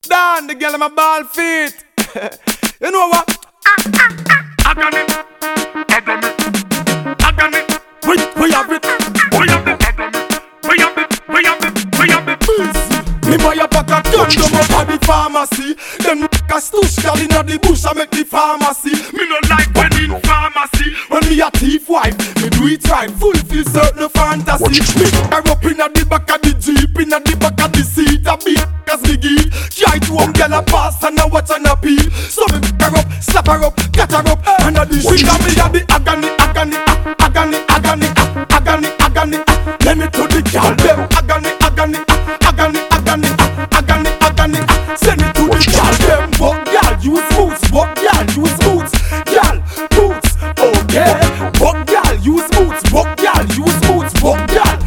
Down the girl in my ball feet. You know what? I got it. I got it. I got it. We have it. We have it. We have it. We have it. We have it. Me buy a pack of condom up at the pharmacy. Then a stoosh girl inna the bush and make the pharmacy. Me no like when in pharmacy. When me a thief wife, me do it right, fulfill certain fantasy. Me her up inna the back of the jeep, inna the back of the seat. A big as me give. Try to girl a pass and a watch and a peel. So me pick her up, slap her up, cut her up, and a the shit. And me a the agony, agony, agony, agony, agony, agony. Let me to the girl them agony, agony, agony, agony, agony, agony. Send it to the girl them. But girl use boots, but girl use boots, girl boots. Okay, but girl use boots, but girl use boots, but girl.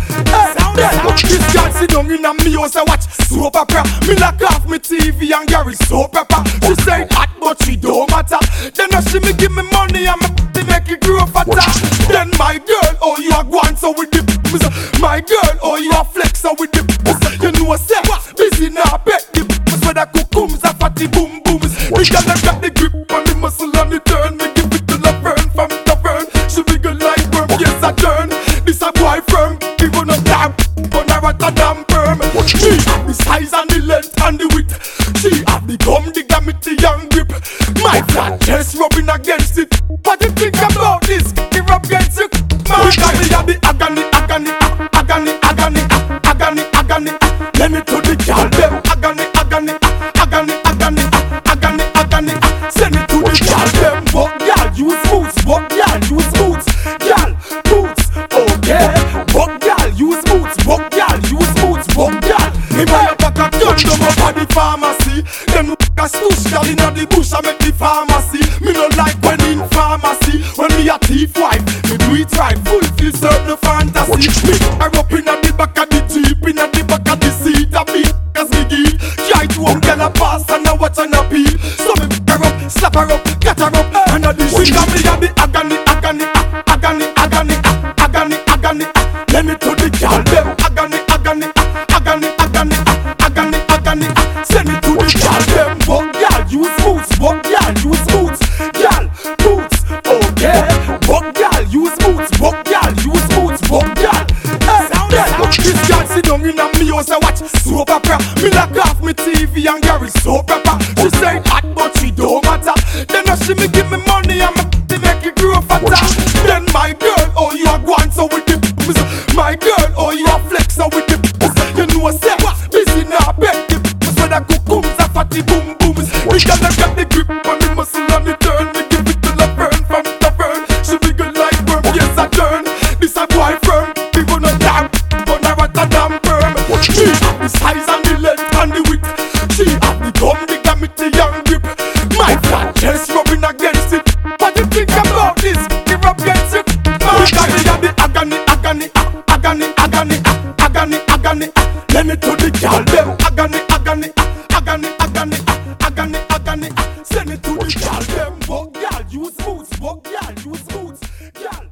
This girl sit down in a me house and watch soap opera. Me lock off me TV and Gary soap opera. She say hot but she don't matter. Then she me give me money and me make it grow fatter. Then my girl, oh you a go on so with the my girl, oh you a flex so with the you know say busy now bet the where the cucumbers are fatty boom booms. Because I got the grip on the muscle and the turn. Me give it to Laverne from Tavern. She bigger like worm, yes I turn. This a boy firm, even a damn but I want a damn perm. She have the size and the length and the width. She have the gum, the gamity and grip. My flat chest rubbing against it. What you think about this? It rub against it. My God, me have the agony, agony, agony, agony, agony, agony. Let me to the girl them agony, agony, agony, agony, agony, agony. Send it to the girl them. But girl use boots, but girl use boots, girl boots. Okay, but girl use boots, but girl use boots, but girl. Me buy a pack of condom up at the pharmacy. Then a stoosh girl inna the bush and make the pharmacy. Me no like when in pharmacy. When me a thief wife, me do it right, fulfill certain fantasy. Me her up inna the back of the jeep, inna the back of the seat. A big as me give. Try to girl a pass and a watch and a peel. So me pick her up, slap her up, cut her up, and a the shit. And me a the agony, agony, agony, agony, agony, agony. Let me to the girl them agony, agony, agony, agony, agony, agony. Send it to the girl them. But girl use boots, but girl use boots, girl boots. Okay, but girl use boots, but girl use boots, but girl. This girl sit down in a me house and watch soap opera. Me lock off me TV and Gary soap opera. She say hot but she don't matter. Then she me give me money and me make it grow fatter. Then my girl, oh you a go on so with the my girl, oh you a flex so with the you know say busy now bet the where the cucumbers are fatty boom booms. Because I got the grip on the muscle and the turn. Me give it to Laverne from Tavern. She bigger like worm, yes I turn. This a boy firm, even a damn but I want a damn perm. She have the size and the length and the width. She have the gum, the gamity and grip. My flat chest rubbing against it. What you think about this? It rub against it. My God, me have the agony, agony, agony, agony, agony, agony. Let me to the girl them agony, agony, agony, agony, agony, agony. Send it to the girl them. But girl use boots, but girl use boots, girl.